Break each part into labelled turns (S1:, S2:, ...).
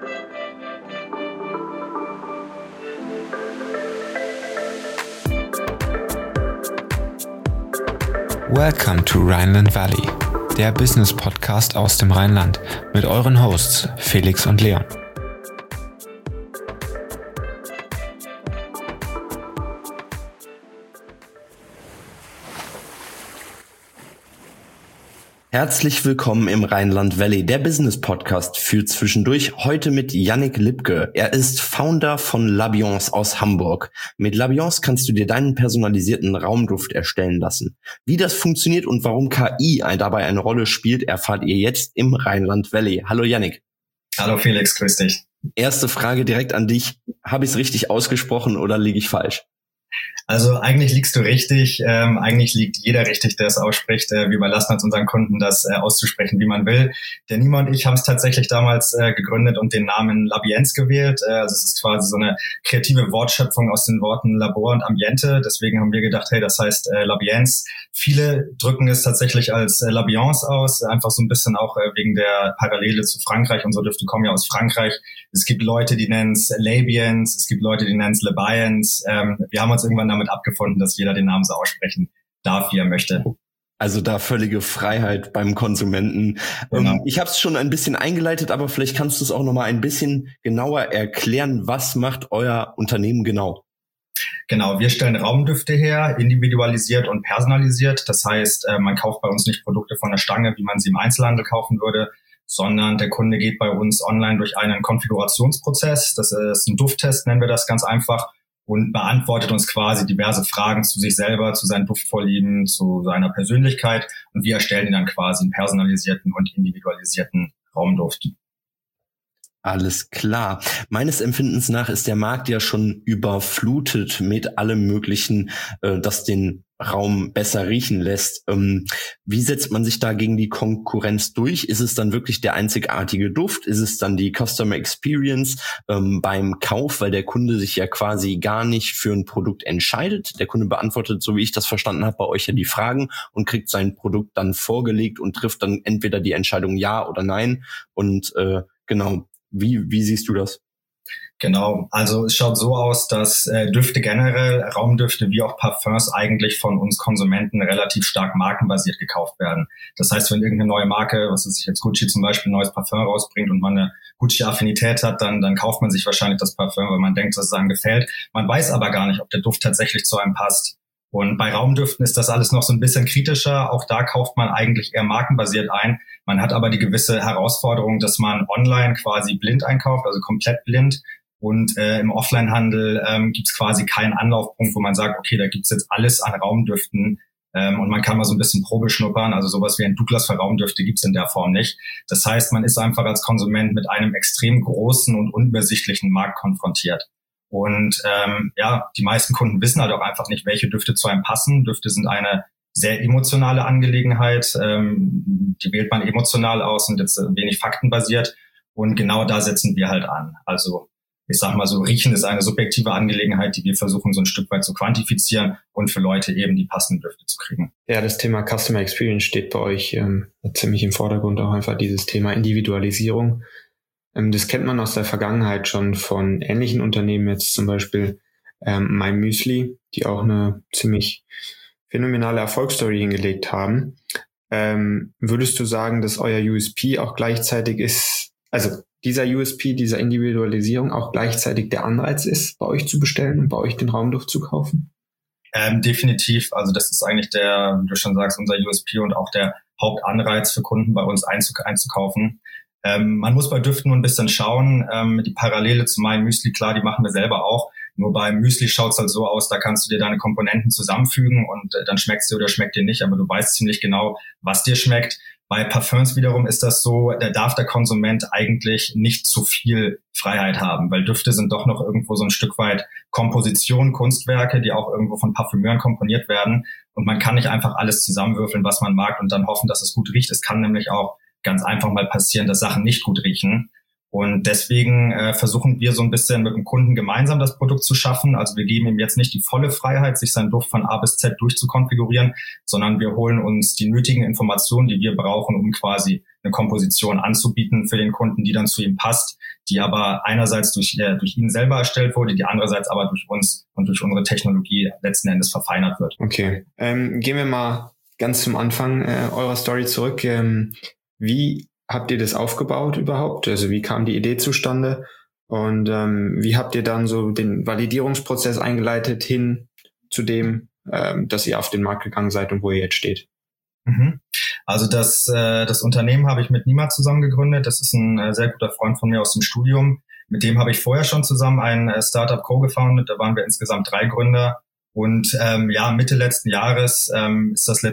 S1: Welcome to Rhineland Valley, der Business-Podcast aus dem Rheinland mit euren Hosts Felix und Leon.
S2: Herzlich willkommen im Rhineland Valley, der Business Podcast für zwischendurch, heute mit Yannick Lipke. Er ist Founder von L'Ambiance aus Hamburg. Mit L'Ambiance kannst du dir deinen personalisierten Raumduft erstellen lassen. Wie das funktioniert und warum KI dabei eine Rolle spielt, erfahrt ihr jetzt im Rhineland Valley. Hallo Yannick.
S3: Hallo Felix, grüß dich.
S2: Erste Frage direkt an dich. Habe ich es richtig ausgesprochen oder liege ich falsch?
S3: Also eigentlich liegst du richtig, eigentlich liegt jeder richtig, der es ausspricht. Wir überlassen uns unseren Kunden, das auszusprechen, wie man will. Der Nima und ich haben es tatsächlich damals gegründet und den Namen L'Ambiance gewählt. Also es ist quasi so eine kreative Wortschöpfung aus den Worten Labor und Ambiente. Deswegen haben wir gedacht, hey, das heißt L'Ambiance. Viele drücken es tatsächlich als L'Ambiance aus, einfach so ein bisschen auch wegen der Parallele zu Frankreich. Unsere Düfte kommen ja aus Frankreich. Es gibt Leute, die nennen es L'Ambiance, es gibt Leute, die nennen es L'Ambiance. Wir haben uns irgendwann damit abgefunden, dass jeder den Namen so aussprechen darf, wie er möchte.
S2: Also da völlige Freiheit beim Konsumenten.
S3: Genau.
S2: Ich habe es schon ein bisschen eingeleitet, aber vielleicht kannst du es auch noch mal ein bisschen genauer erklären. Was macht euer Unternehmen genau?
S3: Genau, wir stellen Raumdüfte her, individualisiert und personalisiert. Das heißt, man kauft bei uns nicht Produkte von der Stange, wie man sie im Einzelhandel kaufen würde, sondern der Kunde geht bei uns online durch einen Konfigurationsprozess. Das ist ein Dufttest, nennen wir das ganz einfach, und beantwortet uns quasi diverse Fragen zu sich selber, zu seinen Duftvorlieben, zu seiner Persönlichkeit. Und wir erstellen dann quasi einen personalisierten und individualisierten Raumduft.
S2: Alles klar. Meines Empfindens nach ist der Markt ja schon überflutet mit allem Möglichen, das den Raum besser riechen lässt. Wie setzt man sich da gegen die Konkurrenz durch? Ist es dann wirklich der einzigartige Duft? Ist es dann die Customer Experience beim Kauf, weil der Kunde sich ja quasi gar nicht für ein Produkt entscheidet? Der Kunde beantwortet, so wie ich das verstanden habe, bei euch ja die Fragen und kriegt sein Produkt dann vorgelegt und trifft dann entweder die Entscheidung ja oder nein. Und genau. Wie siehst du das?
S3: Genau, also es schaut so aus, dass Düfte generell, Raumdüfte wie auch Parfums eigentlich von uns Konsumenten relativ stark markenbasiert gekauft werden. Das heißt, wenn irgendeine neue Marke, was weiß ich jetzt, Gucci zum Beispiel, ein neues Parfum rausbringt und man eine Gucci-Affinität hat, dann kauft man sich wahrscheinlich das Parfum, weil man denkt, dass es einem gefällt. Man weiß aber gar nicht, ob der Duft tatsächlich zu einem passt. Und bei Raumdüften ist das alles noch so ein bisschen kritischer. Auch da kauft man eigentlich eher markenbasiert ein. Man hat aber die gewisse Herausforderung, dass man online quasi blind einkauft, also komplett blind. Und im Offline-Handel gibt's quasi keinen Anlaufpunkt, wo man sagt, okay, da gibt's jetzt alles an Raumdüften. Und man kann mal so ein bisschen Probe schnuppern. Also sowas wie ein Douglas für Raumdüfte gibt's in der Form nicht. Das heißt, man ist einfach als Konsument mit einem extrem großen und unübersichtlichen Markt konfrontiert. Und die meisten Kunden wissen halt auch einfach nicht, welche Düfte zu einem passen. Düfte sind eine sehr emotionale Angelegenheit. Die wählt man emotional aus und jetzt wenig faktenbasiert. Und genau da setzen wir halt an. Also ich sag mal so, Riechen ist eine subjektive Angelegenheit, die wir versuchen so ein Stück weit zu quantifizieren und für Leute eben die passenden Düfte zu kriegen.
S1: Ja, das Thema Customer Experience steht bei euch ziemlich im Vordergrund, auch einfach dieses Thema Individualisierung. Das kennt man aus der Vergangenheit schon von ähnlichen Unternehmen, jetzt zum Beispiel My Müsli, die auch eine ziemlich phänomenale Erfolgsstory hingelegt haben. Würdest du sagen, dass euer USP auch gleichzeitig ist, also dieser USP, dieser Individualisierung auch gleichzeitig der Anreiz ist, bei euch zu bestellen und bei euch den Raumduft zu kaufen?
S3: Definitiv. Also das ist eigentlich der, wie du schon sagst, unser USP und auch der Hauptanreiz für Kunden bei uns einzukaufen. Man muss bei Düften nur ein bisschen schauen. Die Parallele zu meinem Müsli, klar, die machen wir selber auch. Nur beim Müsli schaut's halt so aus, da kannst du dir deine Komponenten zusammenfügen und dann schmeckt's dir oder schmeckt dir nicht, aber du weißt ziemlich genau, was dir schmeckt. Bei Parfums wiederum ist das so, da darf der Konsument eigentlich nicht zu viel Freiheit haben, weil Düfte sind doch noch irgendwo so ein Stück weit Komposition, Kunstwerke, die auch irgendwo von Parfümeuren komponiert werden. Und man kann nicht einfach alles zusammenwürfeln, was man mag und dann hoffen, dass es gut riecht. Es kann nämlich auch ganz einfach mal passieren, dass Sachen nicht gut riechen. Und deswegen versuchen wir so ein bisschen mit dem Kunden gemeinsam das Produkt zu schaffen. Also wir geben ihm jetzt nicht die volle Freiheit, sich seinen Duft von A bis Z durchzukonfigurieren, sondern wir holen uns die nötigen Informationen, die wir brauchen, um quasi eine Komposition anzubieten für den Kunden, die dann zu ihm passt, die aber einerseits durch ihn selber erstellt wurde, die andererseits aber durch uns und durch unsere Technologie letzten Endes verfeinert wird.
S1: Okay, gehen wir mal ganz zum Anfang eurer Story zurück. Wie habt ihr das aufgebaut überhaupt? Also wie kam die Idee zustande? Und wie habt ihr dann so den Validierungsprozess eingeleitet hin zu dem, dass ihr auf den Markt gegangen seid und wo ihr jetzt steht?
S3: Also das Unternehmen habe ich mit Nima zusammen gegründet. Das ist ein sehr guter Freund von mir aus dem Studium. Mit dem habe ich vorher schon zusammen ein Startup co-gefounded. Da waren wir insgesamt 3 Gründer. Und Mitte letzten Jahres ist das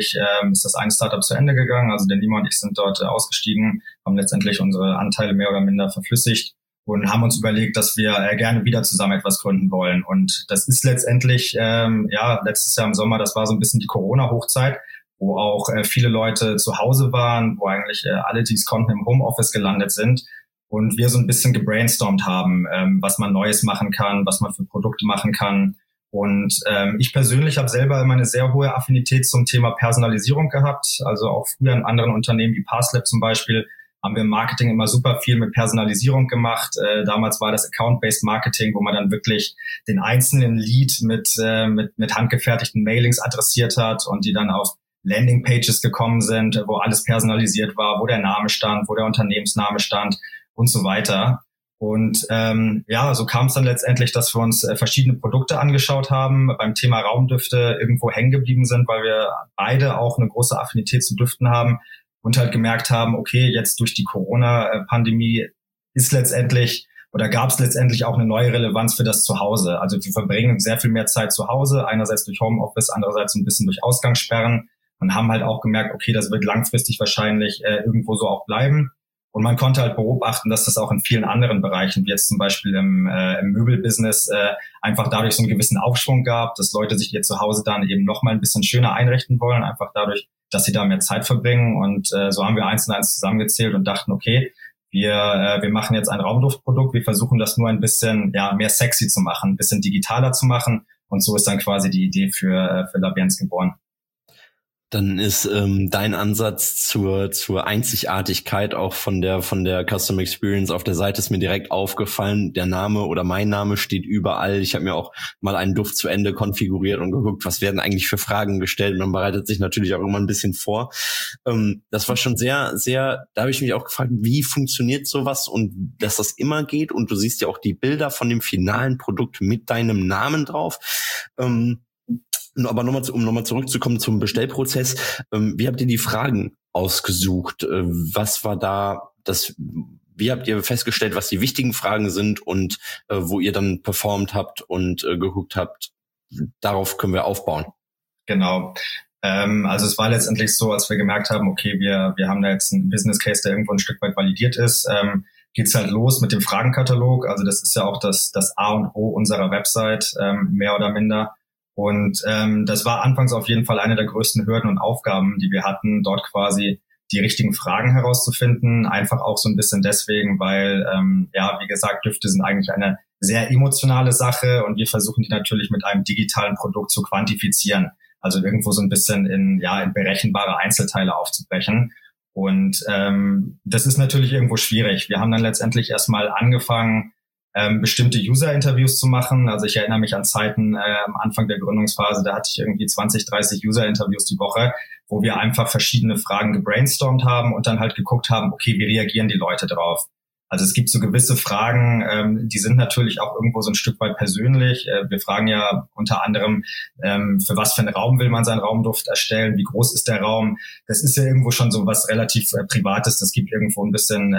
S3: ein Startup zu Ende gegangen. Also der Nima und ich sind dort ausgestiegen, haben letztendlich unsere Anteile mehr oder minder verflüssigt und haben uns überlegt, dass wir gerne wieder zusammen etwas gründen wollen. Und das ist letztendlich, letztes Jahr im Sommer, das war so ein bisschen die Corona-Hochzeit, wo auch viele Leute zu Hause waren, wo eigentlich alle, die es konnten, im Homeoffice gelandet sind und wir so ein bisschen gebrainstormt haben, was man Neues machen kann, was man für Produkte machen kann. Und ich persönlich habe selber immer eine sehr hohe Affinität zum Thema Personalisierung gehabt. Also auch früher in anderen Unternehmen wie Parslab zum Beispiel haben wir im Marketing immer super viel mit Personalisierung gemacht. Damals war das Account-Based Marketing, wo man dann wirklich den einzelnen Lead mit handgefertigten Mailings adressiert hat und die dann auf Landingpages gekommen sind, wo alles personalisiert war, wo der Name stand, wo der Unternehmensname stand und so weiter. Und so kam es dann letztendlich, dass wir uns verschiedene Produkte angeschaut haben, beim Thema Raumdüfte irgendwo hängen geblieben sind, weil wir beide auch eine große Affinität zu Düften haben und halt gemerkt haben, okay, jetzt durch die Corona-Pandemie ist letztendlich oder gab es letztendlich auch eine neue Relevanz für das Zuhause. Also wir verbringen sehr viel mehr Zeit zu Hause, einerseits durch Homeoffice, andererseits ein bisschen durch Ausgangssperren und haben halt auch gemerkt, okay, das wird langfristig wahrscheinlich irgendwo so auch bleiben. Und man konnte halt beobachten, dass das auch in vielen anderen Bereichen, wie jetzt zum Beispiel im Möbelbusiness, einfach dadurch so einen gewissen Aufschwung gab, dass Leute sich ihr Zuhause dann eben noch mal ein bisschen schöner einrichten wollen, einfach dadurch, dass sie da mehr Zeit verbringen. Und so haben wir 1 und 1 zusammengezählt und dachten, okay, wir machen jetzt ein Raumduftprodukt, wir versuchen das nur ein bisschen mehr sexy zu machen, ein bisschen digitaler zu machen. Und so ist dann quasi die Idee für Labienz geboren.
S2: Dann ist dein Ansatz zur Einzigartigkeit auch von der Customer Experience auf der Seite ist mir direkt aufgefallen. Der Name oder mein Name steht überall. Ich habe mir auch mal einen Duft zu Ende konfiguriert und geguckt, was werden eigentlich für Fragen gestellt. Man bereitet sich natürlich auch immer ein bisschen vor. Das war schon sehr, sehr, da habe ich mich auch gefragt, wie funktioniert sowas und dass das immer geht. Und du siehst ja auch die Bilder von dem finalen Produkt mit deinem Namen drauf. Aber um nochmal zurückzukommen zum Bestellprozess, wie habt ihr die Fragen ausgesucht? Was war da wie habt ihr festgestellt, was die wichtigen Fragen sind und wo ihr dann performt habt und geguckt habt, darauf können wir aufbauen?
S3: Genau. Also es war letztendlich so, als wir gemerkt haben, okay, wir haben da jetzt einen Business Case, der irgendwo ein Stück weit validiert ist, geht's halt los mit dem Fragenkatalog. Also das ist ja auch das A und O unserer Website, mehr oder minder. Und das war anfangs auf jeden Fall eine der größten Hürden und Aufgaben, die wir hatten, dort quasi die richtigen Fragen herauszufinden. Einfach auch so ein bisschen deswegen, weil, wie gesagt, Düfte sind eigentlich eine sehr emotionale Sache und wir versuchen die natürlich mit einem digitalen Produkt zu quantifizieren. Also irgendwo so ein bisschen in berechenbare Einzelteile aufzubrechen. Und das ist natürlich irgendwo schwierig. Wir haben dann letztendlich erstmal angefangen, bestimmte User-Interviews zu machen. Also ich erinnere mich an Zeiten am Anfang der Gründungsphase, da hatte ich irgendwie 20, 30 User-Interviews die Woche, wo wir einfach verschiedene Fragen gebrainstormt haben und dann halt geguckt haben, okay, wie reagieren die Leute drauf? Also es gibt so gewisse Fragen, die sind natürlich auch irgendwo so ein Stück weit persönlich. Wir fragen ja unter anderem, für was für einen Raum will man seinen Raumduft erstellen? Wie groß ist der Raum? Das ist ja irgendwo schon so was relativ Privates. Das gibt irgendwo ein bisschen,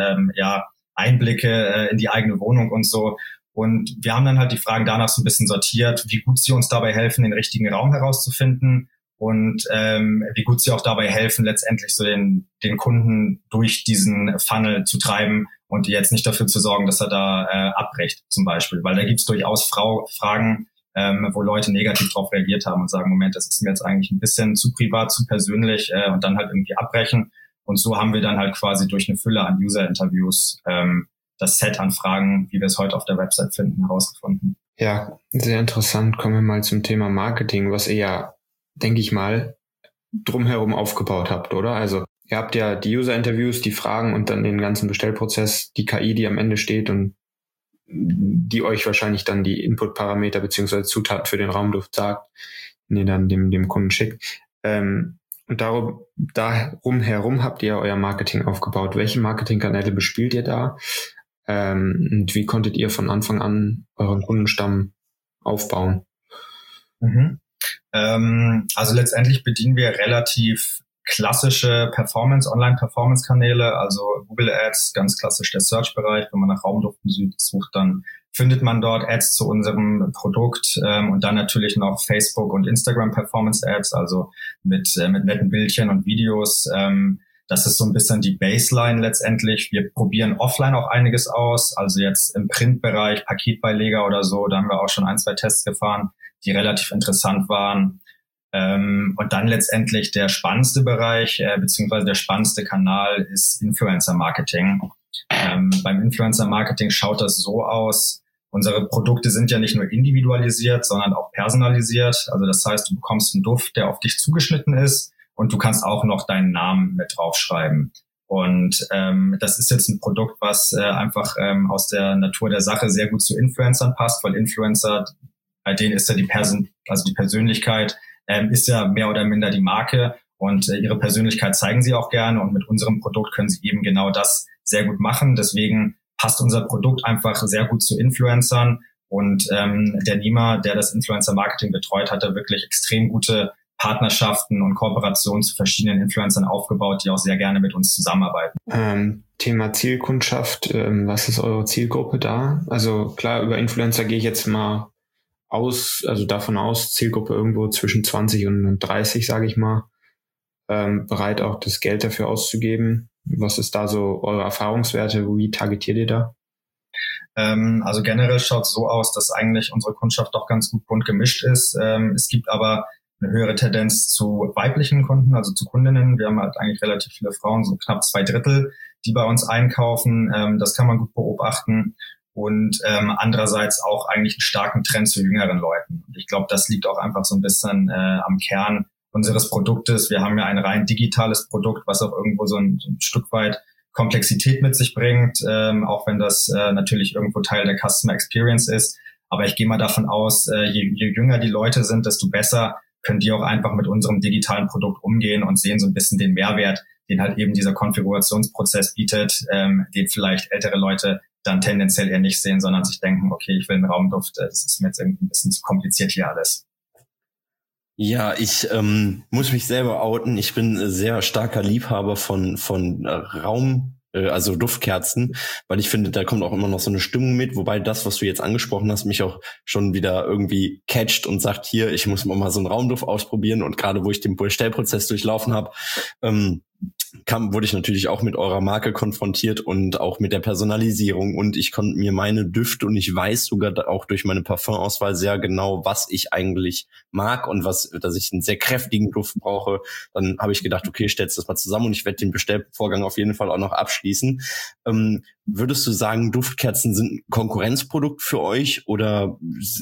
S3: Einblicke in die eigene Wohnung und so. Und wir haben dann halt die Fragen danach so ein bisschen sortiert, wie gut sie uns dabei helfen, den richtigen Raum herauszufinden und wie gut sie auch dabei helfen, letztendlich so den Kunden durch diesen Funnel zu treiben und jetzt nicht dafür zu sorgen, dass er da abbricht zum Beispiel. Weil da gibt's durchaus Fragen, wo Leute negativ drauf reagiert haben und sagen, Moment, das ist mir jetzt eigentlich ein bisschen zu privat, zu persönlich und dann halt irgendwie abbrechen. Und so haben wir dann halt quasi durch eine Fülle an User-Interviews das Set an Fragen, wie wir es heute auf der Website finden, herausgefunden.
S1: Ja, sehr interessant. Kommen wir mal zum Thema Marketing, was ihr ja, denke ich mal, drumherum aufgebaut habt, oder? Also ihr habt ja die User-Interviews, die Fragen und dann den ganzen Bestellprozess, die KI, die am Ende steht und die euch wahrscheinlich dann die Input-Parameter beziehungsweise Zutaten für den Raumduft sagt, den ihr dann dem Kunden schickt. Und darum herum habt ihr euer Marketing aufgebaut. Welche Marketingkanäle bespielt ihr da? Und wie konntet ihr von Anfang an euren Kundenstamm aufbauen?
S3: Also letztendlich bedienen wir relativ klassische Online-Performance-Kanäle, also Google Ads, ganz klassisch der Search-Bereich. Wenn man nach Raumduften sucht, dann findet man dort Ads zu unserem Produkt, und dann natürlich noch Facebook und Instagram Performance Ads, also mit netten Bildchen und Videos. Das ist so ein bisschen die Baseline letztendlich. Wir probieren offline auch einiges aus, also jetzt im Printbereich, Paketbeileger oder so, da haben wir auch schon 1-2 Tests gefahren, die relativ interessant waren. Und dann letztendlich der spannendste Bereich, beziehungsweise der spannendste Kanal ist Influencer-Marketing. Beim Influencer-Marketing schaut das so aus, unsere Produkte sind ja nicht nur individualisiert, sondern auch personalisiert. Also das heißt, du bekommst einen Duft, der auf dich zugeschnitten ist und du kannst auch noch deinen Namen mit draufschreiben. Und das ist jetzt ein Produkt, was einfach aus der Natur der Sache sehr gut zu Influencern passt, weil Influencer, bei denen ist ja die Persönlichkeit ist ja mehr oder minder die Marke und ihre Persönlichkeit zeigen sie auch gerne und mit unserem Produkt können sie eben genau das sehr gut machen. Deswegen passt unser Produkt einfach sehr gut zu Influencern und der Nima, der das Influencer-Marketing betreut, hat da wirklich extrem gute Partnerschaften und Kooperationen zu verschiedenen Influencern aufgebaut, die auch sehr gerne mit uns zusammenarbeiten.
S1: Thema Zielkundschaft, was ist eure Zielgruppe da? Also klar, über Influencer gehe ich jetzt mal davon aus, Zielgruppe irgendwo zwischen 20 und 30, sage ich mal, bereit auch das Geld dafür auszugeben. Was ist da so eure Erfahrungswerte? Wie targetiert ihr da?
S3: Also generell schaut es so aus, dass eigentlich unsere Kundschaft doch ganz gut bunt gemischt ist. Es gibt aber eine höhere Tendenz zu weiblichen Kunden, also zu Kundinnen. Wir haben halt eigentlich relativ viele Frauen, so knapp 2/3, die bei uns einkaufen. Das kann man gut beobachten. Und andererseits auch eigentlich einen starken Trend zu jüngeren Leuten. Und ich glaube, das liegt auch einfach so ein bisschen am Kern unseres Produktes. Wir haben ja ein rein digitales Produkt, was auch irgendwo so ein Stück weit Komplexität mit sich bringt, auch wenn das natürlich irgendwo Teil der Customer Experience ist. Aber ich gehe mal davon aus, je jünger die Leute sind, desto besser können die auch einfach mit unserem digitalen Produkt umgehen und sehen so ein bisschen den Mehrwert, den halt eben dieser Konfigurationsprozess bietet, den vielleicht ältere Leute dann tendenziell eher nicht sehen, sondern sich denken, okay, ich will einen Raumduft, das ist mir jetzt irgendwie ein bisschen zu kompliziert hier alles.
S2: Ja, ich muss mich selber outen. Ich bin sehr starker Liebhaber von Raum, also Duftkerzen, weil ich finde, da kommt auch immer noch so eine Stimmung mit, wobei das, was du jetzt angesprochen hast, mich auch schon wieder irgendwie catcht und sagt, hier, ich muss mal so einen Raumduft ausprobieren, und gerade wo ich den Bestellprozess durchlaufen habe, wurde ich natürlich auch mit eurer Marke konfrontiert und auch mit der Personalisierung, und ich konnte mir meine Düfte, und ich weiß sogar auch durch meine Parfumauswahl sehr genau, was ich eigentlich mag und dass ich einen sehr kräftigen Duft brauche. Dann habe ich gedacht, okay, stellst das mal zusammen, und ich werde den Bestellvorgang auf jeden Fall auch noch abschließen. Würdest du sagen, Duftkerzen sind ein Konkurrenzprodukt für euch, oder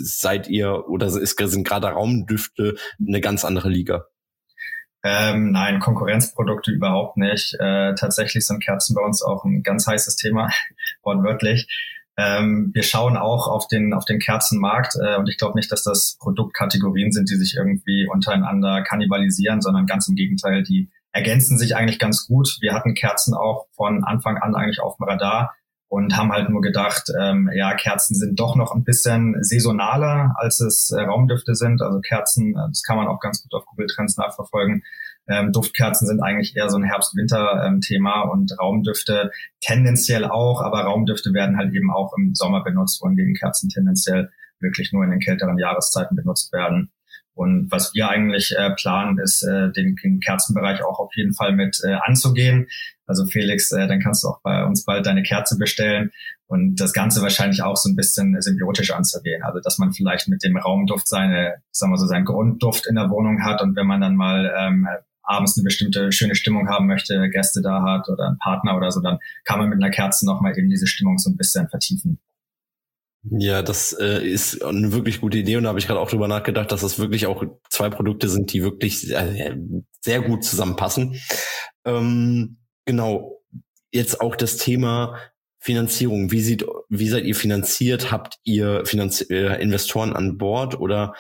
S2: sind gerade Raumdüfte eine ganz andere Liga?
S3: Nein, Konkurrenzprodukte überhaupt nicht. Tatsächlich sind Kerzen bei uns auch ein ganz heißes Thema, wortwörtlich. Wir schauen auch auf den Kerzenmarkt, und ich glaube nicht, dass das Produktkategorien sind, die sich irgendwie untereinander kannibalisieren, sondern ganz im Gegenteil, die ergänzen sich eigentlich ganz gut. Wir hatten Kerzen auch von Anfang an eigentlich auf dem Radar und haben halt nur gedacht, Kerzen sind doch noch ein bisschen saisonaler, als es Raumdüfte sind. Also Kerzen, das kann man auch ganz gut auf Google Trends nachverfolgen. Duftkerzen sind eigentlich eher so ein Herbst-Winter-Thema und Raumdüfte tendenziell auch, aber Raumdüfte werden halt eben auch im Sommer benutzt, wohingegen Kerzen tendenziell wirklich nur in den kälteren Jahreszeiten benutzt werden. Und was wir eigentlich planen, ist, den Kerzenbereich auch auf jeden Fall mit anzugehen. Also Felix, dann kannst du auch bei uns bald deine Kerze bestellen und das Ganze wahrscheinlich auch so ein bisschen symbiotisch anzugehen. Also dass man vielleicht mit dem Raumduft seinen Grundduft in der Wohnung hat, und wenn man dann mal abends eine bestimmte schöne Stimmung haben möchte, Gäste da hat oder einen Partner oder so, dann kann man mit einer Kerze nochmal eben diese Stimmung so ein bisschen vertiefen.
S2: Ja, das ist eine wirklich gute Idee, und da habe ich gerade auch drüber nachgedacht, dass das wirklich auch zwei Produkte sind, die wirklich sehr gut zusammenpassen. Genau, jetzt auch das Thema Finanzierung. Wie seid ihr finanziert? Habt ihr Investoren an Bord oder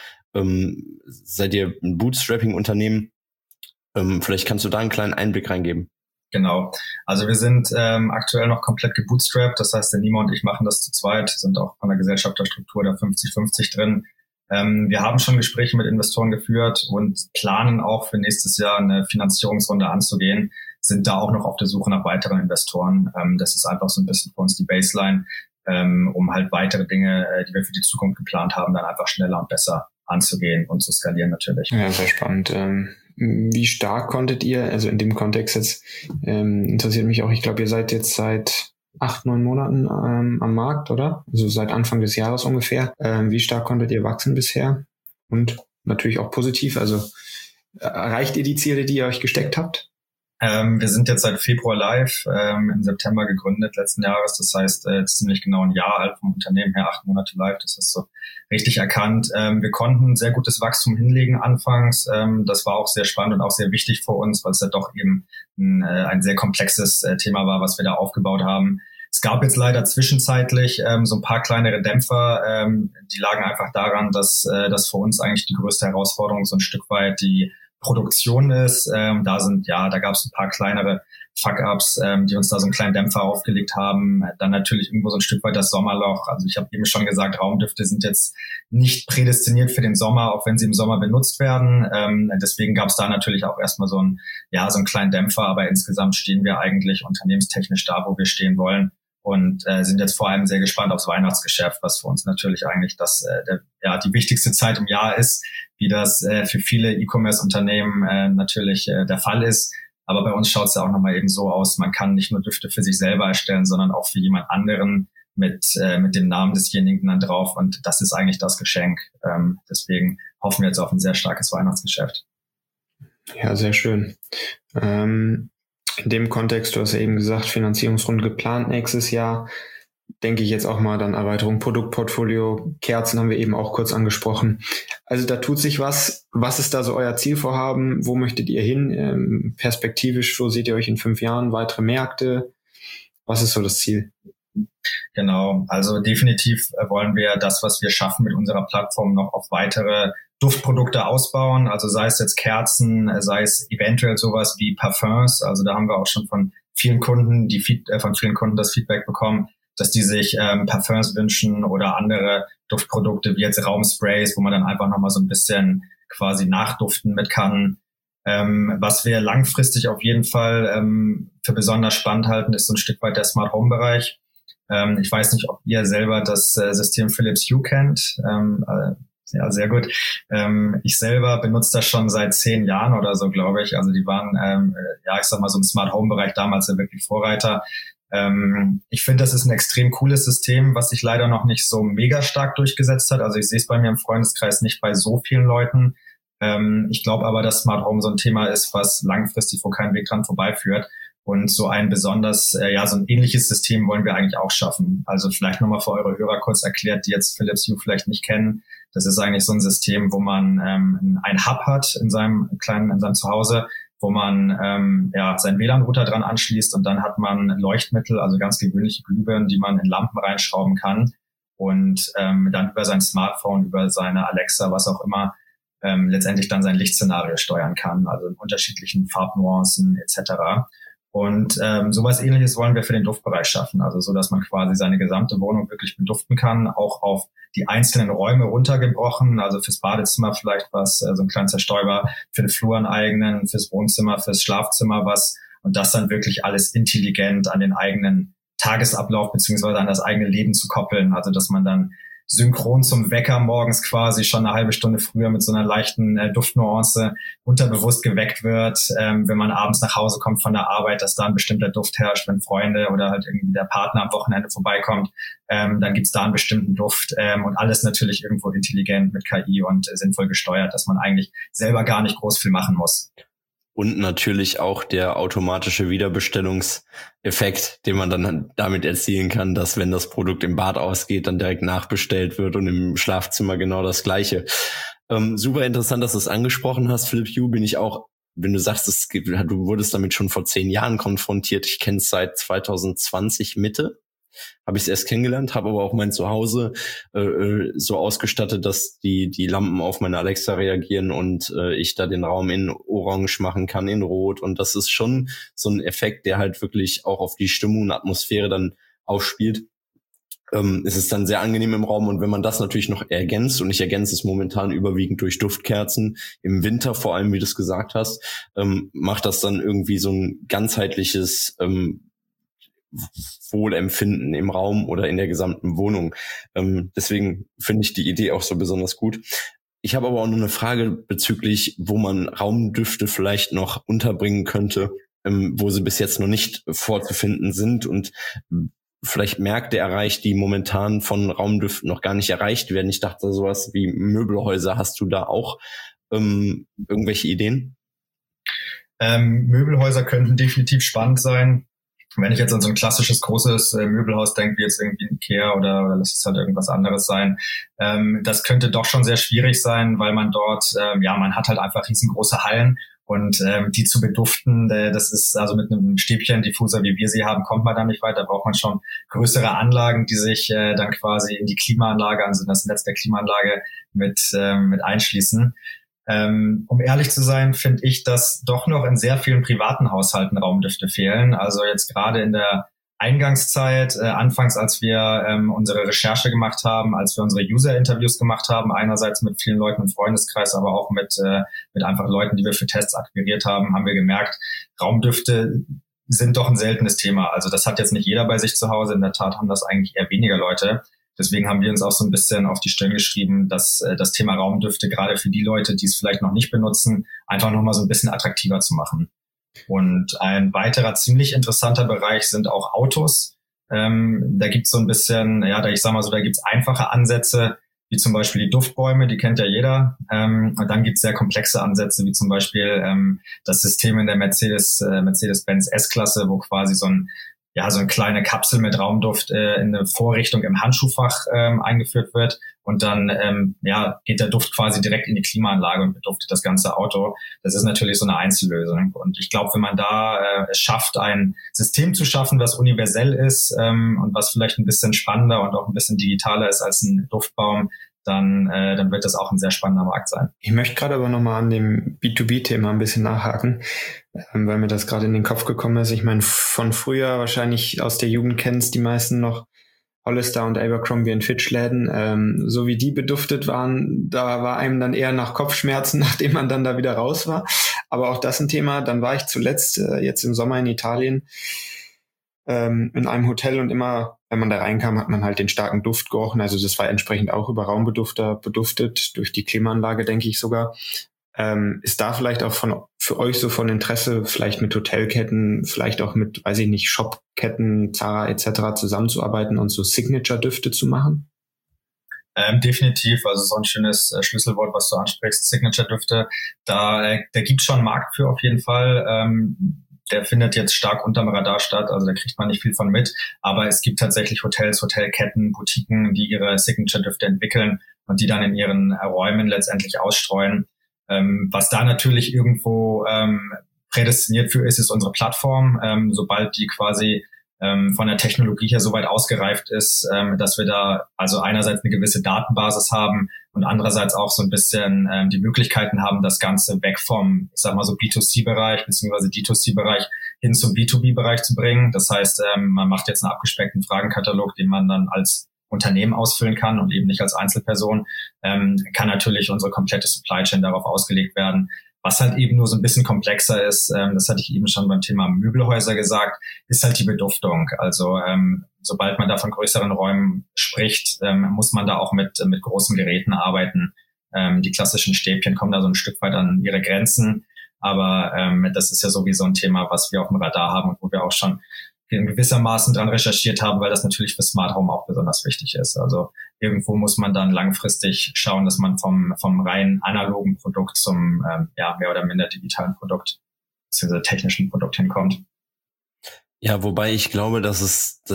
S2: seid ihr ein Bootstrapping-Unternehmen? Vielleicht kannst du da einen kleinen Einblick reingeben.
S3: Genau. Also wir sind aktuell noch komplett gebootstrapped. Das heißt, der Nima und ich machen das zu zweit, sind auch von der Gesellschafterstruktur da 50-50 drin. Wir haben schon Gespräche mit Investoren geführt und planen auch für nächstes Jahr eine Finanzierungsrunde anzugehen, sind da auch noch auf der Suche nach weiteren Investoren. Das ist einfach so ein bisschen für uns die Baseline, um halt weitere Dinge, die wir für die Zukunft geplant haben, dann einfach schneller und besser anzugehen und zu skalieren natürlich.
S1: Ja, sehr spannend. Wie stark konntet ihr, also in dem Kontext jetzt, interessiert mich auch, ich glaube, ihr seid jetzt seit 8-9 Monaten am Markt, oder? Also seit Anfang des Jahres ungefähr. Wie stark konntet ihr wachsen bisher? Und natürlich auch positiv, also erreicht ihr die Ziele, die ihr euch gesteckt habt?
S3: Wir sind jetzt seit Februar live, im September gegründet letzten Jahres. Das heißt, jetzt ziemlich genau ein Jahr alt vom Unternehmen her, 8 Monate live. Das ist so richtig erkannt. Wir konnten sehr gutes Wachstum hinlegen anfangs. Das war auch sehr spannend und auch sehr wichtig für uns, weil es ja doch eben ein sehr komplexes Thema war, was wir da aufgebaut haben. Es gab jetzt leider zwischenzeitlich so ein paar kleinere Dämpfer. Die lagen einfach daran, dass das für uns eigentlich die größte Herausforderung so ein Stück weit die Produktion ist. Da gab es ein paar kleinere Fuck-ups, die uns da so einen kleinen Dämpfer aufgelegt haben. Dann natürlich irgendwo so ein Stück weit das Sommerloch. Also ich habe eben schon gesagt, Raumdüfte sind jetzt nicht prädestiniert für den Sommer, auch wenn sie im Sommer benutzt werden. Deswegen gab es da natürlich auch erstmal so einen kleinen Dämpfer. Aber insgesamt stehen wir eigentlich unternehmenstechnisch da, wo wir stehen wollen. Und sind jetzt vor allem sehr gespannt aufs Weihnachtsgeschäft, was für uns natürlich eigentlich die wichtigste Zeit im Jahr ist, wie das für viele E-Commerce-Unternehmen natürlich der Fall ist. Aber bei uns schaut es ja auch nochmal eben so aus, man kann nicht nur Düfte für sich selber erstellen, sondern auch für jemand anderen mit dem Namen desjenigen dann drauf. Und das ist eigentlich das Geschenk. Deswegen hoffen wir jetzt auf ein sehr starkes Weihnachtsgeschäft.
S1: Ja, sehr schön. In dem Kontext, du hast ja eben gesagt, Finanzierungsrunde geplant nächstes Jahr. Denke ich jetzt auch mal dann Erweiterung Produktportfolio. Kerzen haben wir eben auch kurz angesprochen. Also da tut sich was. Was ist da so euer Zielvorhaben? Wo möchtet ihr hin? Perspektivisch, wo seht ihr euch in 5 Jahren? Weitere Märkte? Was ist so das Ziel?
S3: Genau, also definitiv wollen wir das, was wir schaffen mit unserer Plattform, noch auf weitere Duftprodukte ausbauen, also sei es jetzt Kerzen, sei es eventuell sowas wie Parfums. Also da haben wir auch schon von vielen Kunden das Feedback bekommen, dass die sich Parfums wünschen oder andere Duftprodukte wie jetzt Raumsprays, wo man dann einfach nochmal so ein bisschen quasi nachduften mit kann. Was wir langfristig auf jeden Fall für besonders spannend halten, ist so ein Stück weit der Smart Home Bereich. Ich weiß nicht, ob ihr selber das System Philips Hue kennt. Ja, sehr gut. Ich selber benutze das schon seit 10 Jahren oder so, glaube ich. Also die waren, ich sag mal, so im Smart Home Bereich damals ja wirklich Vorreiter. Ich finde, das ist ein extrem cooles System, was sich leider noch nicht so mega stark durchgesetzt hat. Also ich sehe es bei mir im Freundeskreis nicht bei so vielen Leuten. Ich glaube aber, dass Smart Home so ein Thema ist, was langfristig wo kein Weg dran vorbeiführt. Und so ein besonders, so ein ähnliches System wollen wir eigentlich auch schaffen. Also vielleicht nochmal für eure Hörer kurz erklärt, die jetzt Philips Hue vielleicht nicht kennen. Das ist eigentlich so ein System, wo man ein Hub hat in seinem Zuhause, wo man seinen WLAN-Router dran anschließt und dann hat man Leuchtmittel, also ganz gewöhnliche Glühbirnen, die man in Lampen reinschrauben kann und dann über sein Smartphone, über seine Alexa, was auch immer, letztendlich dann sein Lichtszenario steuern kann, also in unterschiedlichen Farbnuancen etc. Und sowas Ähnliches wollen wir für den Duftbereich schaffen, also so, dass man quasi seine gesamte Wohnung wirklich beduften kann, auch auf die einzelnen Räume runtergebrochen, also fürs Badezimmer vielleicht was, so ein kleiner Zerstäuber, für den Flur einen eigenen, fürs Wohnzimmer, fürs Schlafzimmer was und das dann wirklich alles intelligent an den eigenen Tagesablauf beziehungsweise an das eigene Leben zu koppeln, also dass man dann synchron zum Wecker morgens quasi schon eine halbe Stunde früher mit so einer leichten Duftnuance unterbewusst geweckt wird, wenn man abends nach Hause kommt von der Arbeit, dass da ein bestimmter Duft herrscht, wenn Freunde oder halt irgendwie der Partner am Wochenende vorbeikommt, dann gibt's da einen bestimmten Duft und alles natürlich irgendwo intelligent mit KI und sinnvoll gesteuert, dass man eigentlich selber gar nicht groß viel machen muss.
S2: Und natürlich auch der automatische Wiederbestellungseffekt, den man dann damit erzielen kann, dass wenn das Produkt im Bad ausgeht, dann direkt nachbestellt wird und im Schlafzimmer genau das Gleiche. Super interessant, dass du es angesprochen hast, Philips Hue, bin ich auch wenn du sagst, du wurdest damit schon vor 10 Jahren konfrontiert, ich kenne es seit 2020 Mitte, habe ich es erst kennengelernt, habe aber auch mein Zuhause so ausgestattet, dass die Lampen auf meine Alexa reagieren und ich da den Raum in Orange machen kann, in Rot. Und das ist schon so ein Effekt, der halt wirklich auch auf die Stimmung und Atmosphäre dann aufspielt. Es ist dann sehr angenehm im Raum, und wenn man das natürlich noch ergänzt, und ich ergänze es momentan überwiegend durch Duftkerzen, im Winter vor allem, wie du es gesagt hast, macht das dann irgendwie so ein ganzheitliches Wohlempfinden im Raum oder in der gesamten Wohnung. Deswegen finde ich die Idee auch so besonders gut. Ich habe aber auch noch eine Frage bezüglich, wo man Raumdüfte vielleicht noch unterbringen könnte, wo sie bis jetzt noch nicht vorzufinden sind, und vielleicht Märkte erreicht, die momentan von Raumdüften noch gar nicht erreicht werden. Ich dachte, sowas wie Möbelhäuser, hast du da auch irgendwelche Ideen?
S3: Möbelhäuser könnten definitiv spannend sein. Wenn ich jetzt an so ein klassisches großes Möbelhaus denke, wie jetzt irgendwie Ikea oder lass es halt irgendwas anderes sein, das könnte doch schon sehr schwierig sein, weil man dort, man hat halt einfach riesengroße Hallen, und die zu beduften, das ist also mit einem Stäbchen-Diffuser, wie wir sie haben, kommt man da nicht weiter. Da braucht man schon größere Anlagen, die sich dann quasi in die Klimaanlage, also in das Netz der Klimaanlage mit einschließen. Um ehrlich zu sein, finde ich, dass doch noch in sehr vielen privaten Haushalten Raumdüfte fehlen. Also jetzt gerade in der Eingangszeit, anfangs, als wir unsere Recherche gemacht haben, als wir unsere User-Interviews gemacht haben, einerseits mit vielen Leuten im Freundeskreis, aber auch mit einfach Leuten, die wir für Tests akquiriert haben, haben wir gemerkt, Raumdüfte sind doch ein seltenes Thema. Also das hat jetzt nicht jeder bei sich zu Hause. In der Tat haben das eigentlich eher weniger Leute. Deswegen haben wir uns auch so ein bisschen auf die Stirn geschrieben, dass das Thema Raumdüfte gerade für die Leute, die es vielleicht noch nicht benutzen, einfach nochmal so ein bisschen attraktiver zu machen. Und ein weiterer ziemlich interessanter Bereich sind auch Autos. Da gibt's so ein bisschen, da gibt's einfache Ansätze, wie zum Beispiel die Duftbäume, die kennt ja jeder. Und dann gibt's sehr komplexe Ansätze, wie zum Beispiel das System in der Mercedes-Benz S-Klasse, wo quasi so eine kleine Kapsel mit Raumduft in eine Vorrichtung im Handschuhfach eingeführt wird, und dann geht der Duft quasi direkt in die Klimaanlage und beduftet das ganze Auto. Das ist natürlich so eine Einzellösung, und ich glaube, wenn man da es schafft, ein System zu schaffen, was universell ist und was vielleicht ein bisschen spannender und auch ein bisschen digitaler ist als ein Duftbaum, dann wird das auch ein sehr spannender Markt sein.
S1: Ich möchte gerade aber nochmal an dem B2B-Thema ein bisschen nachhaken, weil mir das gerade in den Kopf gekommen ist. Ich meine, von früher, wahrscheinlich aus der Jugend kennen es die meisten noch, Hollister und Abercrombie & Fitch Läden, so wie die beduftet waren, da war einem dann eher nach Kopfschmerzen, nachdem man dann da wieder raus war. Aber auch das ein Thema. Dann war ich zuletzt jetzt im Sommer in Italien in einem Hotel, und immer, wenn man da reinkam, hat man halt den starken Duft gerochen. Also das war entsprechend auch über Raumbedufter beduftet, durch die Klimaanlage, denke ich sogar. Ist da vielleicht auch für euch so von Interesse, vielleicht mit Hotelketten, vielleicht auch mit, weiß ich nicht, Shopketten, Zara etc. zusammenzuarbeiten und so Signature-Düfte zu machen?
S3: Definitiv, also so ein schönes Schlüsselwort, was du ansprichst, Signature-Düfte. Da gibt's schon einen Markt für auf jeden Fall. Der findet jetzt stark unterm Radar statt, also da kriegt man nicht viel von mit. Aber es gibt tatsächlich Hotels, Hotelketten, Boutiquen, die ihre Signature-Düfte entwickeln und die dann in ihren Räumen letztendlich ausstreuen. Was da natürlich irgendwo prädestiniert für ist unsere Plattform. Sobald die quasi von der Technologie her so weit ausgereift ist, dass wir da also einerseits eine gewisse Datenbasis haben und andererseits auch so ein bisschen die Möglichkeiten haben, das Ganze weg vom, ich sag mal so B2C-Bereich bzw. D2C-Bereich hin zum B2B-Bereich zu bringen. Das heißt, man macht jetzt einen abgespeckten Fragenkatalog, den man dann als Unternehmen ausfüllen kann und eben nicht als Einzelperson, kann natürlich unsere komplette Supply Chain darauf ausgelegt werden. Was halt eben nur so ein bisschen komplexer ist, das hatte ich eben schon beim Thema Möbelhäuser gesagt, ist halt die Beduftung. Also sobald man da von größeren Räumen spricht, muss man da auch mit großen Geräten arbeiten. Die klassischen Stäbchen kommen da so ein Stück weit an ihre Grenzen, aber das ist ja sowieso ein Thema, was wir auf dem Radar haben und wo wir auch schon in gewissermaßen dran recherchiert haben, weil das natürlich für Smart Home auch besonders wichtig ist. Also irgendwo muss man dann langfristig schauen, dass man vom rein analogen Produkt zum mehr oder minder digitalen Produkt bzw. technischen Produkt hinkommt.
S2: Ja, wobei ich glaube, dass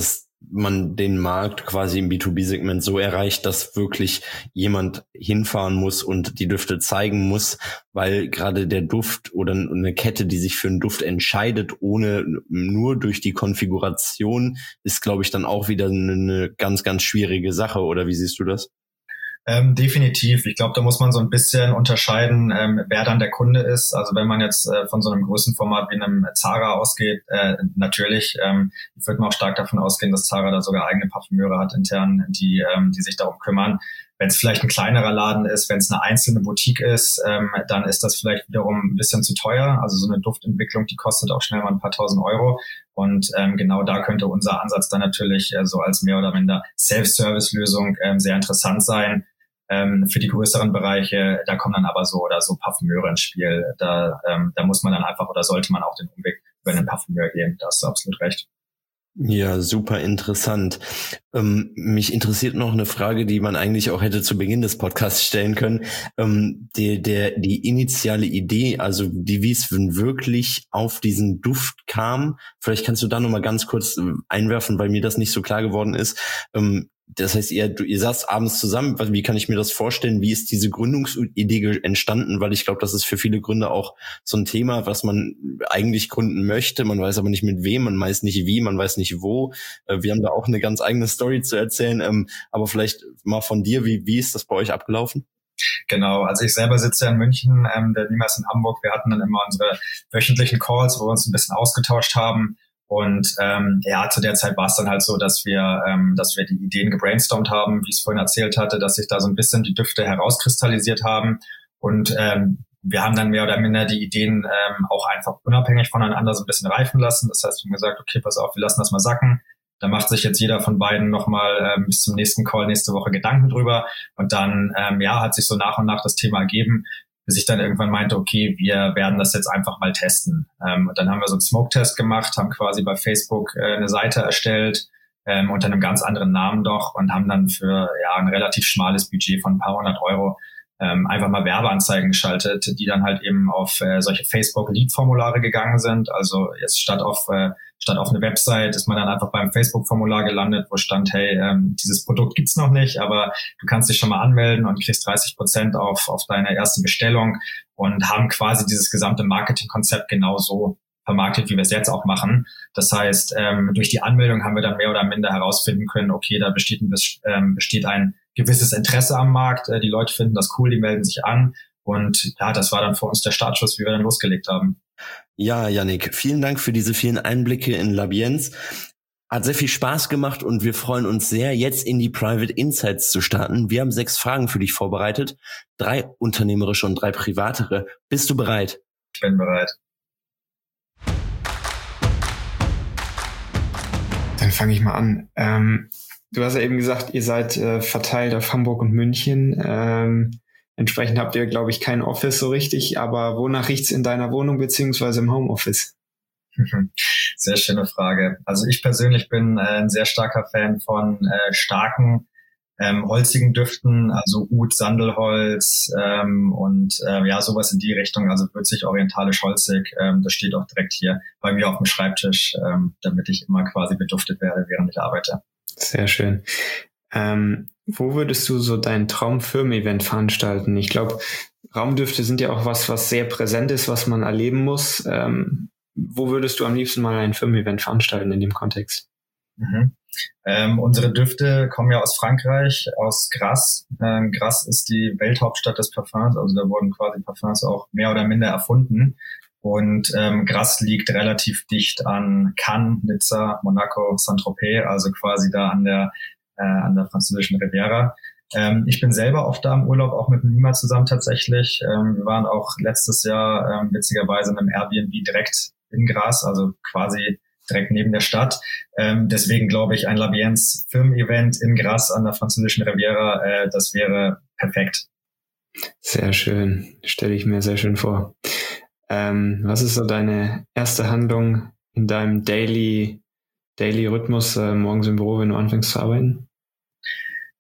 S2: man den Markt quasi im B2B-Segment so erreicht, dass wirklich jemand hinfahren muss und die Düfte zeigen muss, weil gerade der Duft oder eine Kette, die sich für einen Duft entscheidet, ohne nur durch die Konfiguration, ist, glaube ich, dann auch wieder eine ganz, ganz schwierige Sache. Oder wie siehst du das?
S3: Definitiv. Ich glaube, da muss man so ein bisschen unterscheiden, wer dann der Kunde ist. Also wenn man jetzt von so einem Größenformat wie einem Zara ausgeht, natürlich, ich würde mal auch stark davon ausgehen, dass Zara da sogar eigene Parfümeure hat intern, die sich darum kümmern. Wenn es vielleicht ein kleinerer Laden ist, wenn es eine einzelne Boutique ist, dann ist das vielleicht wiederum ein bisschen zu teuer. Also so eine Duftentwicklung, die kostet auch schnell mal ein paar tausend Euro. Und genau da könnte unser Ansatz dann natürlich so als mehr oder minder Self-Service-Lösung sehr interessant sein. Für die größeren Bereiche, da kommen dann aber so oder so Parfümeure ins Spiel. Da muss man dann einfach oder sollte man auch den Umweg über einen Parfümeur gehen. Da hast du absolut recht.
S2: Ja, super interessant. Mich interessiert noch eine Frage, die man eigentlich auch hätte zu Beginn des Podcasts stellen können. Die initiale Idee, also wie es wirklich auf diesen Duft kam. Vielleicht kannst du da nochmal ganz kurz einwerfen, weil mir das nicht so klar geworden ist. Das heißt, ihr saßt abends zusammen. Wie kann ich mir das vorstellen? Wie ist diese Gründungsidee entstanden? Weil ich glaube, das ist für viele Gründer auch so ein Thema, was man eigentlich gründen möchte. Man weiß aber nicht mit wem, man weiß nicht wie, man weiß nicht wo. Wir haben da auch eine ganz eigene Story zu erzählen. Aber vielleicht mal von dir, wie ist das bei euch abgelaufen?
S3: Genau, also ich selber sitze ja in München, der Nima ist in Hamburg. Wir hatten dann immer unsere wöchentlichen Calls, wo wir uns ein bisschen ausgetauscht haben. Und zu der Zeit war es dann halt so, dass wir die Ideen gebrainstormt haben, wie ich es vorhin erzählt hatte, dass sich da so ein bisschen die Düfte herauskristallisiert haben. Und wir haben dann mehr oder minder die Ideen auch einfach unabhängig voneinander so ein bisschen reifen lassen. Das heißt, wir haben gesagt, okay, pass auf, wir lassen das mal sacken. Da macht sich jetzt jeder von beiden nochmal bis zum nächsten Call nächste Woche Gedanken drüber. Und dann hat sich so nach und nach das Thema ergeben, bis ich dann irgendwann meinte, okay, wir werden das jetzt einfach mal testen. Und dann haben wir so einen Smoke-Test gemacht, haben quasi bei Facebook eine Seite erstellt, unter einem ganz anderen Namen doch, und haben dann für ein relativ schmales Budget von ein paar hundert Euro einfach mal Werbeanzeigen geschaltet, die dann halt eben auf solche Facebook-Lead-Formulare gegangen sind. Also jetzt statt auf eine Website ist man dann einfach beim Facebook-Formular gelandet, wo stand, hey, dieses Produkt gibt's noch nicht, aber du kannst dich schon mal anmelden und kriegst 30% auf deine erste Bestellung, und haben quasi dieses gesamte Marketingkonzept genauso vermarktet, wie wir es jetzt auch machen. Das heißt, durch die Anmeldung haben wir dann mehr oder minder herausfinden können, okay, da besteht ein gewisses Interesse am Markt, die Leute finden das cool, die melden sich an, und ja, das war dann für uns der Startschuss, wie wir dann losgelegt haben.
S2: Ja, Yannick, vielen Dank für diese vielen Einblicke in L'Ambience. Hat sehr viel Spaß gemacht und wir freuen uns sehr, jetzt in die Private Insights zu starten. Wir haben 6 Fragen für dich vorbereitet, 3 unternehmerische und 3 privatere. Bist du bereit?
S3: Ich bin bereit.
S1: Dann fange ich mal an. Du hast ja eben gesagt, ihr seid verteilt auf Hamburg und München. Entsprechend habt ihr, glaube ich, kein Office so richtig, aber wonach riecht's in deiner Wohnung beziehungsweise im Homeoffice?
S3: Sehr schöne Frage. Also ich persönlich bin ein sehr starker Fan von starken, holzigen Düften, also Oud, Sandelholz sowas in die Richtung, also würzig, orientalisch, holzig. Das steht auch direkt hier bei mir auf dem Schreibtisch, damit ich immer quasi beduftet werde, während ich arbeite.
S1: Sehr schön. Wo würdest du so dein Traum-Firmen-Event veranstalten? Ich glaube, Raumdüfte sind ja auch was sehr präsent ist, was man erleben muss. Wo würdest du am liebsten mal ein Firmen-Event veranstalten in dem Kontext?
S3: Unsere Düfte kommen ja aus Frankreich, aus Grasse. Grasse ist die Welthauptstadt des Parfums, also da wurden quasi Parfums auch mehr oder minder erfunden. Und Grasse liegt relativ dicht an Cannes, Nizza, Monaco, Saint-Tropez, also quasi da an der französischen Riviera. Ich bin selber oft da im Urlaub, auch mit Nima zusammen tatsächlich. Wir waren auch letztes Jahr witzigerweise in einem Airbnb direkt in Grasse, also quasi direkt neben der Stadt. Deswegen glaube ich, ein L'Ambience Firmen-Event in Grasse an der französischen Riviera, das wäre perfekt.
S1: Sehr schön, stelle ich mir sehr schön vor. Was ist so deine erste Handlung in deinem Daily Rhythmus morgens im Büro, wenn du anfängst zu arbeiten?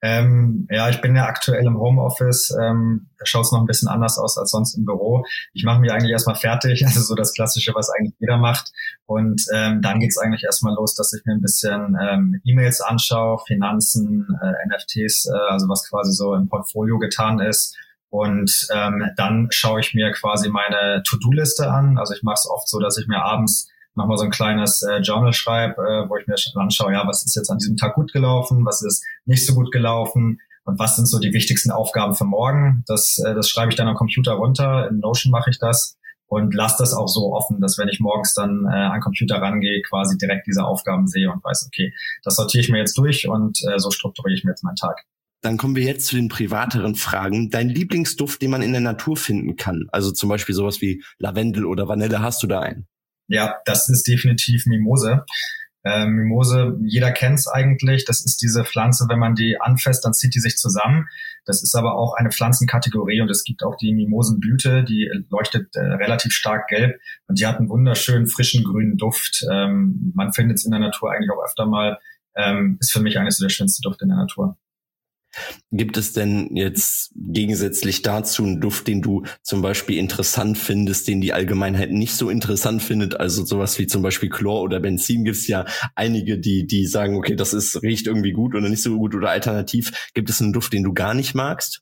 S3: Ja, ich bin ja aktuell im Homeoffice. Da schaut es noch ein bisschen anders aus als sonst im Büro. Ich mache mich eigentlich erstmal fertig, also so das Klassische, was eigentlich jeder macht. Und dann geht's eigentlich erstmal los, dass ich mir ein bisschen E-Mails anschaue, Finanzen, NFTs, also was quasi so im Portfolio getan ist. Und dann schaue ich mir quasi meine To-Do-Liste an. Also ich mache es oft so, dass ich mir abends nochmal so ein kleines Journal schreibe, wo ich mir anschaue, ja, was ist jetzt an diesem Tag gut gelaufen, was ist nicht so gut gelaufen und was sind so die wichtigsten Aufgaben für morgen. Das schreibe ich dann am Computer runter, in Notion mache ich das und lasse das auch so offen, dass wenn ich morgens dann an den Computer rangehe, quasi direkt diese Aufgaben sehe und weiß, okay, das sortiere ich mir jetzt durch und so strukturiere ich mir jetzt meinen Tag.
S2: Dann kommen wir jetzt zu den privateren Fragen. Dein Lieblingsduft, den man in der Natur finden kann, also zum Beispiel sowas wie Lavendel oder Vanille, hast du da einen?
S3: Ja, das ist definitiv Mimose. Mimose, jeder kennt's eigentlich. Das ist diese Pflanze, wenn man die anfasst, dann zieht die sich zusammen. Das ist aber auch eine Pflanzenkategorie und es gibt auch die Mimosenblüte, die leuchtet relativ stark gelb und die hat einen wunderschönen, frischen, grünen Duft. Man findet es in der Natur eigentlich auch öfter mal. Ist für mich eines der schönsten Düfte in der Natur.
S2: Gibt es denn jetzt gegensätzlich dazu einen Duft, den du zum Beispiel interessant findest, den die Allgemeinheit nicht so interessant findet? Also sowas wie zum Beispiel Chlor oder Benzin. Gibt es ja einige, die sagen, okay, riecht irgendwie gut oder nicht so gut oder alternativ. Gibt es einen Duft, den du gar nicht magst?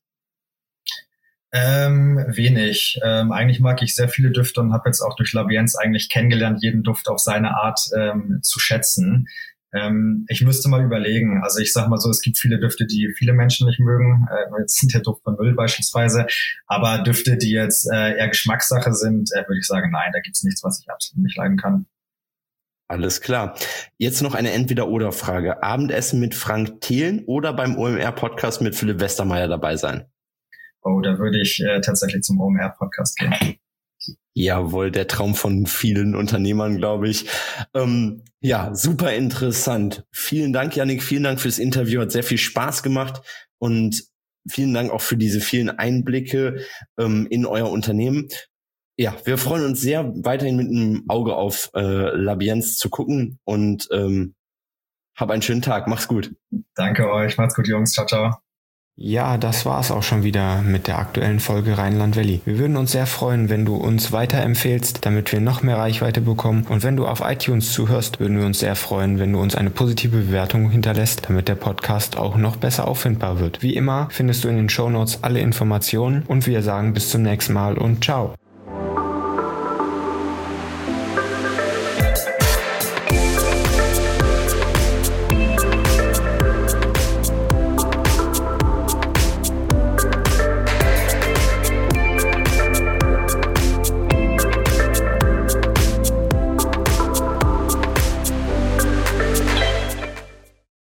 S3: Wenig. Eigentlich mag ich sehr viele Düfte und habe jetzt auch durch Labienz eigentlich kennengelernt, jeden Duft auf seine Art zu schätzen. Ich müsste mal überlegen. Also ich sag mal so, es gibt viele Düfte, die viele Menschen nicht mögen. Jetzt der Duft von Müll beispielsweise. Aber Düfte, die jetzt eher Geschmackssache sind, würde ich sagen, nein, da gibt's nichts, was ich absolut nicht leiden kann.
S2: Alles klar. Jetzt noch eine Entweder-oder-Frage. Abendessen mit Frank Thelen oder beim OMR-Podcast mit Philipp Westermeier dabei sein?
S3: Oh, da würde ich tatsächlich zum OMR-Podcast gehen.
S2: Jawohl, der Traum von vielen Unternehmern, glaube ich. Ja, super interessant. Vielen Dank, Yannick. Vielen Dank fürs Interview. Hat sehr viel Spaß gemacht. Und vielen Dank auch für diese vielen Einblicke in euer Unternehmen. Ja, wir freuen uns sehr, weiterhin mit einem Auge auf Labienz zu gucken. Und hab einen schönen Tag. Mach's gut.
S3: Danke euch. Macht's gut, Jungs. Ciao, ciao.
S1: Ja, das war's auch schon wieder mit der aktuellen Folge Rheinland Valley. Wir würden uns sehr freuen, wenn du uns weiterempfehlst, damit wir noch mehr Reichweite bekommen. Und wenn du auf iTunes zuhörst, würden wir uns sehr freuen, wenn du uns eine positive Bewertung hinterlässt, damit der Podcast auch noch besser auffindbar wird. Wie immer findest du in den Shownotes alle Informationen und wir sagen bis zum nächsten Mal und ciao.